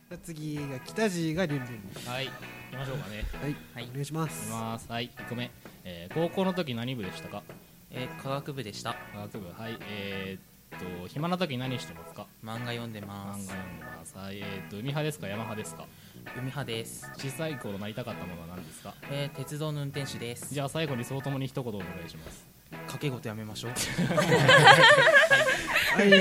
じゃあ次が北地がりゅんりゅん。 はい、行きましょうかね。 はい、お願いします。 はい、1個目、高校の時何部でしたか？ 科学部でした。 科学部。はい。暇な時何してますか？ 漫画読んでます。 漫画読んでます。はい。海派ですか山派ですか？ 海派です。 小さい頃なりたかったものは何ですか？ 鉄道の運転手です。 じゃあ最後にそうともに一言お願いします。 掛け事やめましょう。 はい、はい、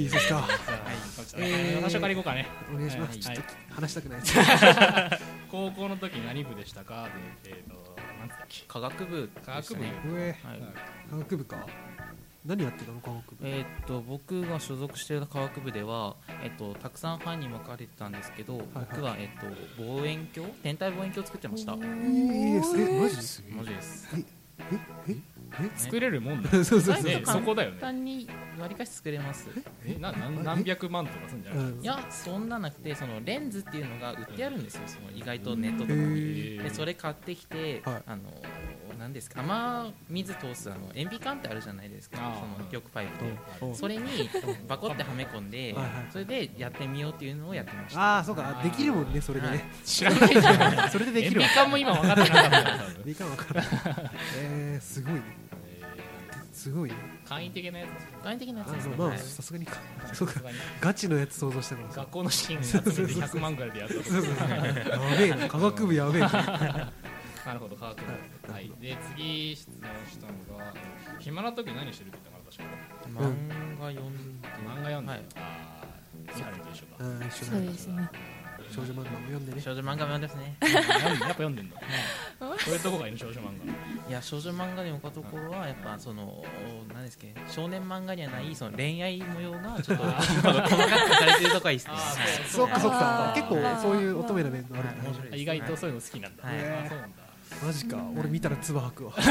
そうですか。 最初から行こうかね。 お願いします。ちょっと話したくないです。 高校の時何部でしたか？で、なんつったっけ？ 科学部でしたね。 科学部。 科学部か。何やってたの科学部？ 僕が所属していた科学部では、たくさん班に分かれてたんですけど、僕は、望遠鏡、天体望遠鏡を作ってました。 マジです？ マジです。 作れるもんだ。 そうそこだよね。 簡単に割りかし作れます。 何百万とかするんじゃない？ いや、そんななくて、そのレンズっていうのが売ってあるんですよ。その意外とネットとかに。でそれ買ってきて、何ですか、雨水通す塩ビ管ってあるじゃないですか。その玉パイプでそれにバコってはめ込んで、それでやってみようっていうのをやってました。 ああ、そうか、できるもんね、それでね。 知らないじゃん。 それでできるわ。 塩ビ管も今分かってなかった。 塩ビ管分かる。すごいね。すごいね。 簡易的なやつ。 簡易的なやつですね。 まあさすがにガチのやつ想像したから。 学校の資金集めて100万くらいでやったとか。 やべえな、科学部やべえな。 なるほど、科学部。はい。で次質問したのが、暇な時何してるって言ったから確か。 漫画読んで。 ああ、三原と一緒だ。一緒だ。 そうですね。 少女漫画も読んでね。 少女漫画も読んでますね。 やっぱ読んでんだ。そういうとこがいいの、少女漫画。 いや、少女漫画でもかところはやっぱその何ですか、少年漫画にはないその恋愛模様がちょっと細かく書かれてるとこがいいですね。 そうかそうか。結構そういう乙女な面があるんだ。 意外とそういうの好きなんだ。そうなんだ。 マジか、俺見たら唾吐くわ。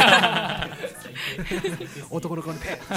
男の子にペッ。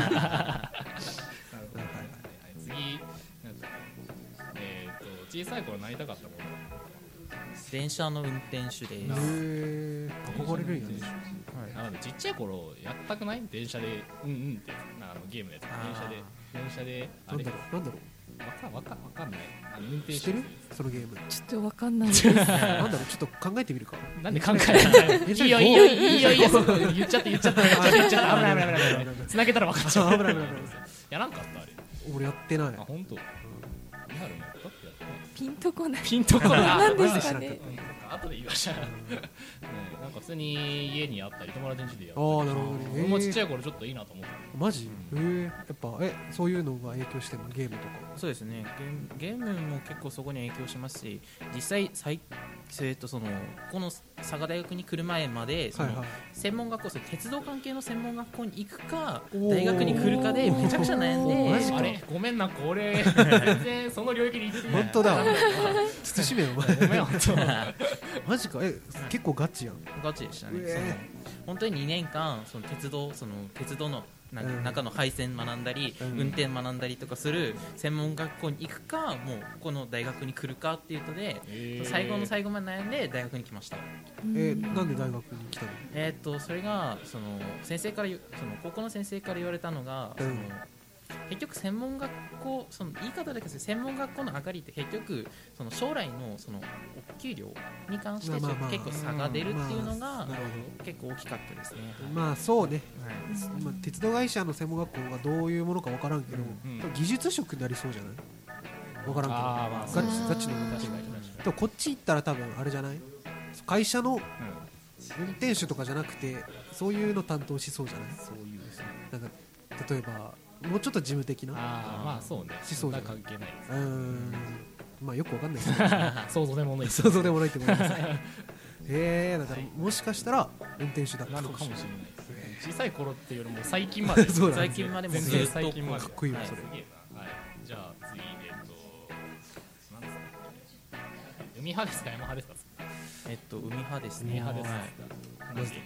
次、小さい頃なりたかったもの。 電車の運転手です。 憧れるんやね。 ちっちゃい頃やったくない？電車でってゲームのやつ。電車でなんだろう。 わかんない。運転手してる？そのゲーム。 ちょっとわかんないです。 なんだろう、ちょっと考えてみるか。 なんで考えない？いいよ言っちゃって危ない繋げたら分かっちゃう。やらんかったあれ。 俺やってない。 あ、本当。リアルにやった？ ピンとこない。 なんですかね。 後で言いました。なんか普通に家にあったり友達ん家でやったり。 ああ、なるほどね。 俺もちっちゃい頃ちょっといいなと思った。 マジ？やっぱそういうのが影響してるの？ゲームとか。 そうですね。ゲームも結構そこに影響しますし、実際この佐賀大学に来る前まで専門学校、鉄道関係の専門学校に行くか大学に来るかでめちゃくちゃ悩んで。 あれごめんな、これ全然その領域に行ってない。 本当だ。慎めよお前。 ごめん本当。 マジか。結構ガチやん。 ガチでしたね。本当に2年間鉄道の中の配線学んだり、運転学んだりとかする専門学校に行くか、もうこの大学に来るかっていうので、最後の最後まで悩んで大学に来ました。 なんで大学に来たの？ それが先生から高校の先生から言われたのが、結局専門学校、言い方だけです専門学校の上がりって結局将来のお給料に関して結構差が出るっていうのが結構大きかったですね。 まあそうね。鉄道会社の専門学校がどういうものか分からんけど、技術職になりそうじゃない？分からんけど、ガチの運転手。こっち行ったら多分あれじゃない？会社の運転手とかじゃなくてそういうの担当しそうじゃない？そういうですね。なんか例えばもうちょっと事務的な。 まあそうね。 しそうじゃない？ 関係ない。 まあよくわかんないですけど。 想像でもない。 想像でもないって思います。だからもしかしたら運転手だったかもしれない。 小さい頃っていうよりも最近まで。 最近までもずっと最近まで。 かっこいいわそれ。 じゃあ次何ですか？海派ですか山派ですか？ 海派ですね。 海派です。マジで。い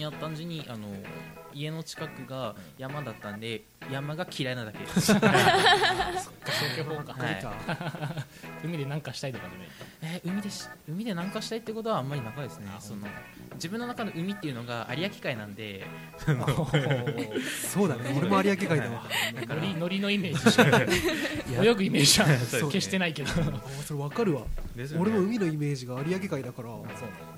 いや単純に家の近くが山だったんで山が嫌いなだけです。 そっか消去法か、 はい、 海で何かしたいとかじゃない。 海で何かしたいってことはあんまりなかですね。自分の中の海っていうのが有明海なんでそうだね、俺も有明海だわ。 ノリのイメージしか泳ぐイメージは決してないけどそれ分かるわ、ね、俺も海のイメージが有明海だから、なんか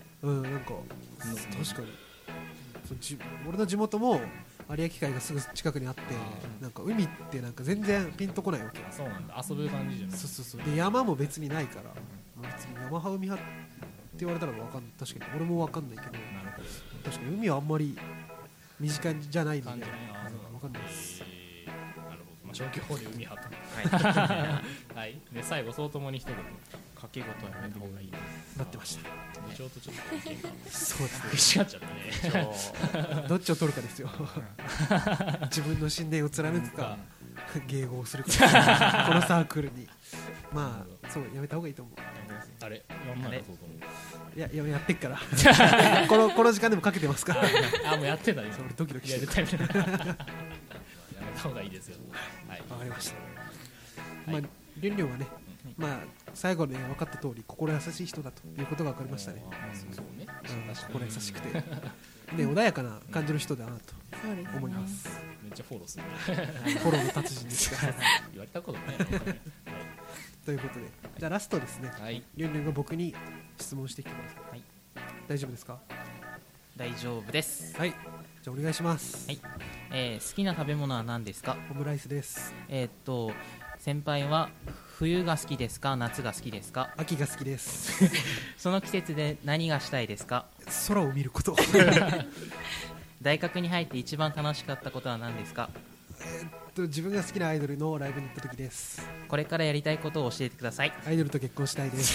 確かに俺の地元も有明海がすぐ近くにあって、なんか海ってなんか全然ピンとこないわけ。 そうなんだ、遊ぶ感じじゃない。 そうで山も別にないから、別に山派海派って言われたら分かんない。確かに俺も分かんないけど、確かに海はあんまり身近じゃないので分かんないです。 なるほど、消去法で海派と。はい。で最後そうともに一言掛け事はやめた方がいいなってました。 ちょっと意見がそうですね。 食いしがっちゃったね。 どっちを取るかですよ。自分の信念を貫くか、迎合するか。このサークルに。まあそうやめた方がいいと思う。 あれやんないのそうとも。 いややってっから。この時間でもかけてますから。 あもうやってんだね。 俺ドキドキしてる。 やめた方がいいですよ。 はい。わかりました。まありょんりょんはね。まあ最後で分かった通り心優しい人だということが分かりましたね。 そうね。 心優しくてで穏やかな感じの人だなと思います。 めっちゃフォローするね。 フォローの達人ですから。 言われたことない。 ということでじゃあラストですね。りょんりょんが僕に質問してきてください。大丈夫ですか？ 大丈夫です。 はい。じゃあお願いします。 はい。好きな食べ物は何ですか？ オムライスです。 先輩は冬が好きですか？夏が好きですか？ 秋が好きです。 その季節で何がしたいですか？ 空を見ること。 大学に入って一番楽しかったことは何ですか？ 自分が好きなアイドルのライブに行った時です。 これからやりたいことを教えてください。 アイドルと結婚したいです。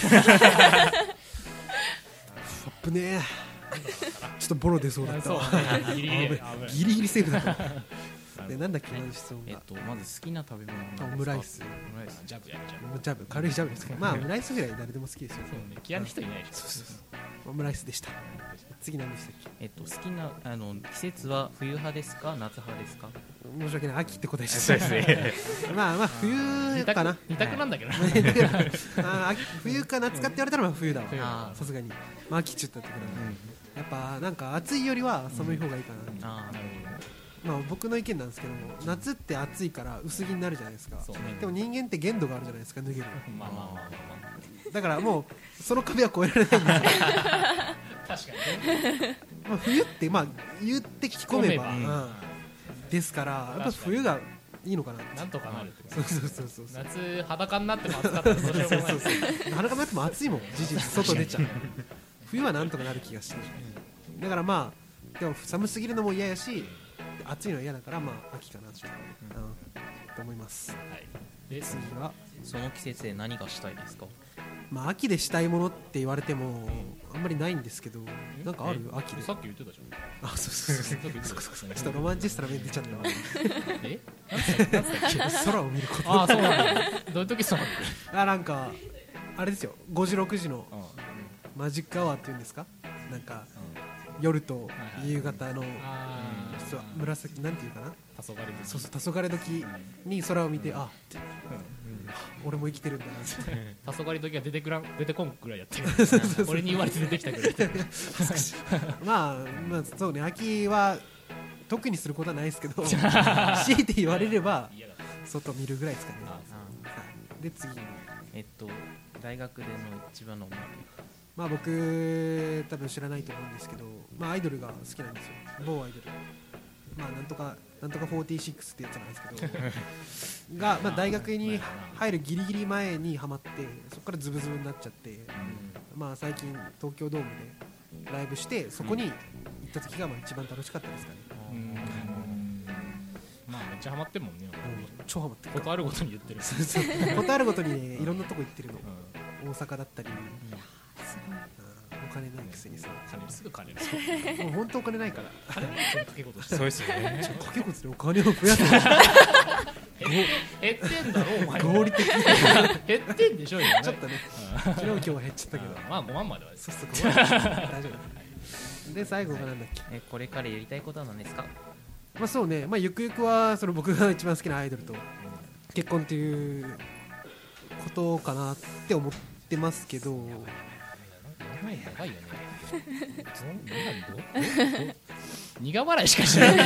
危ねえ。ちょっとボロ出そうだったわ。ギリギリセーフだった。でなんだっけ、同じ質問が。 まず好きな食べ物は何ですか？ オムライス。 ジャブやるジャブ、軽いジャブですけど、まあオムライスぐらい誰でも好きですよ。 嫌いな人いないでしょ。 オムライスでした。次何でしたっけ？ 好きな季節は冬派ですか？夏派ですか？ 申し訳ない、秋って答えちゃった。まあ冬かな。 二択なんだけど。 冬か夏かって言われたらまあ冬だわ。さすがに。まあ秋っちゃったけど、やっぱなんか暑いよりは寒い方がいいかな。 なるほど。 まあ僕の意見なんですけども、夏って暑いから薄着になるじゃないですか。でも人間って限度があるじゃないですか、脱げる。だからもうその壁は越えられないんですよ。 確かに。 まあ冬ってまあ言って着込めばですから、やっぱ冬がいいのかな。 なんとかなるってこと。そう。 夏裸になっても暑かったらどうしようもない。 裸になっても暑いもん、事実外出ちゃう。冬はなんとかなる気がして。だからまあでも寒すぎるのも嫌やし。暑いのは嫌だから、まあ秋かなと思います。 で次はその季節で何がしたいですか？ まあ秋でしたいものって言われてもあんまりないんですけど、なんかある？秋で。 さっき言ってたじゃん。 あ、そう。ちょっとロマンチストな面出ちゃったわ。空を見ること。 あ、そうなんだ。どういう時空を見る？ なんかあれですよ。5時6時のマジックアワーっていうんですか？なんか夜と夕方の紫なんていうかな、 黄昏時。 そう黄昏時に空を見て、俺も生きてるんだなって。 黄昏時は出てこんくらいやってる。俺に言われて出てきたくらい。 まあそうね、秋は特にすることはないですけど、強いて言われれば外見るぐらいですかね。で次、 大学での一番の思い出。 まあ僕多分知らないと思うんですけど、まあアイドルが好きなんですよ。某アイドル。まあなんとか46ってやつなんですけどが、まあ大学に入るギリギリ前にハマって、そこからズブズブになっちゃって、まあ最近東京ドームでライブしてそこに行った時がまあ一番楽しかったですかね。 まあめっちゃハマってるもんね。 超ハマってる。 ことあるごとに言ってる。 ことあるごとにね、いろんなとこ行ってるの。大阪だったり。お金ないくせにさ、 すぐ金る。 もう本当お金ないから。 掛け事して。 そうですよね。 掛け事でお金を増やす。 減ってんだろお前。 合理的。 減ってんでしょ今。 ちょっとね。昨日今日は減っちゃったけど。 まあ5万までは。 そう大丈夫。 で最後がなんだっけ、 これからやりたいことは何ですか？ まあそうね、まあゆくゆくはその僕が一番好きなアイドルと結婚っていうことかなって思ってますけど、 やばいよね。苦笑いしかしない。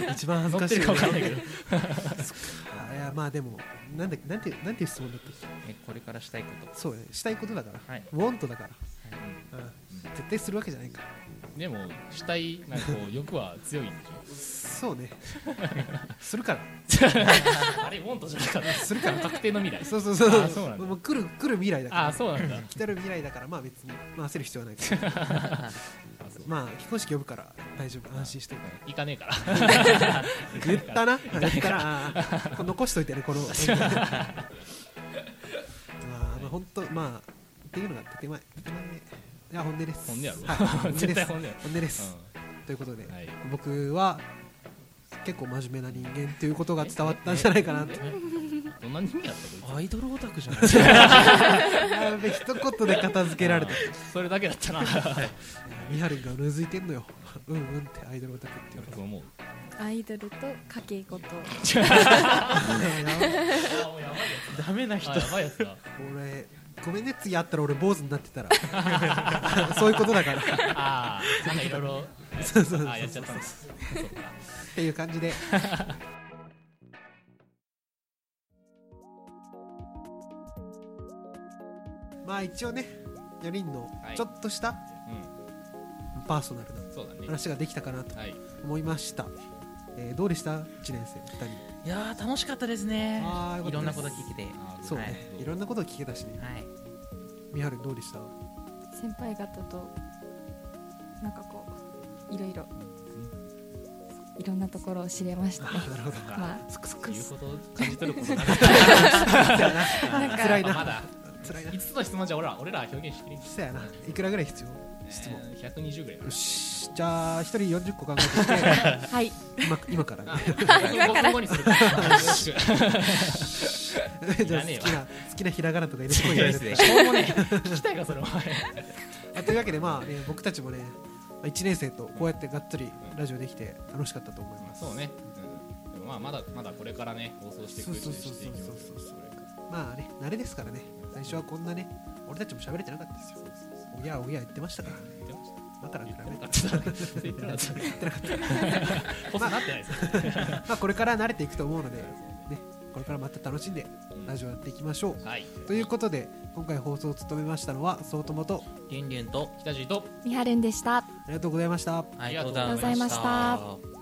一番恥ずかしい、 乗ってるか分かんないけど。 いやまあでもなんていう質問だったっけ？ これからしたいこと。 そうね、したいことだから、 はい、 ウォントだから、絶対するわけじゃないから。 でもしたいなんかこう欲は強いんでしょ。 そうね。するから。 あれウォントじゃなかった。 するから確定の未来。 そうあそうなんだ。 もう来る未来だから。 あそうなんだ。 来たる未来だからまあ別に焦る必要はないから。まあ結婚式呼ぶから大丈夫、安心してるから。 行かねえから。 言ったな。言ったら残しといてねこの。まあ本当まあっていうのが手前。いや本音です。 本音やろ。 はい、 絶対本音や。 本音です。ということで、 はい、僕は結構真面目な人間っていうことが伝わったんじゃないかなって。 どんな人間やったこいつ？アイドルオタクじゃないやべ、一言で片付けられた。 それだけだったな。 みはるんがうぬずいてんのよ。うんうんってアイドルオタクって言われて思う。 アイドルと家計事。 ダメな人。 やばいやつだ。 俺ごめんね、次会ったら俺坊主になってたらそういうことだからああ、なんかいろいろやっちゃったんです。 っていう感じでまあ一応ね4人のちょっとしたパーソナルな話ができたかなと思いました。どうでした？1年生2人。 いや楽しかったですね。いろんなこと聞けて。 そうね、いろんなこと聞けたしね。みはるどうでした？ 先輩方となんかこういろんなところを知れましたね。 なるほど。 まあ、言うこと感じ取ることなかった。 辛いな。 まだ辛いな。5つの質問じゃ俺ら表現しきり。 そうやな。いくらぐらい必要？質問。 120ぐらい。 よし。じゃあ一人40個考えてきて。 はい。 今から。 今から。後にするから。 じゃあ好きなひらがなとか入れてこいよ。 しょうもね。聞きたいかそれお前。 というわけでまあね僕たちもね1年生とこうやってがっつりラジオできて楽しかったと思います。 そうね。でもまだこれからね放送していくうちにしていきます。 まあね慣れですからね。最初はこんなね俺たちも喋れてなかったですよ。おや言ってましたから。だから比べて言ってなかった。まあこれから慣れていくと思うのでねこれからまた楽しんでラジオやっていきましょう。ということで今回放送を務めましたのはそうともとりゅんりゅんと北地とみはるんでした。 ありがとうございました。 ありがとうございました。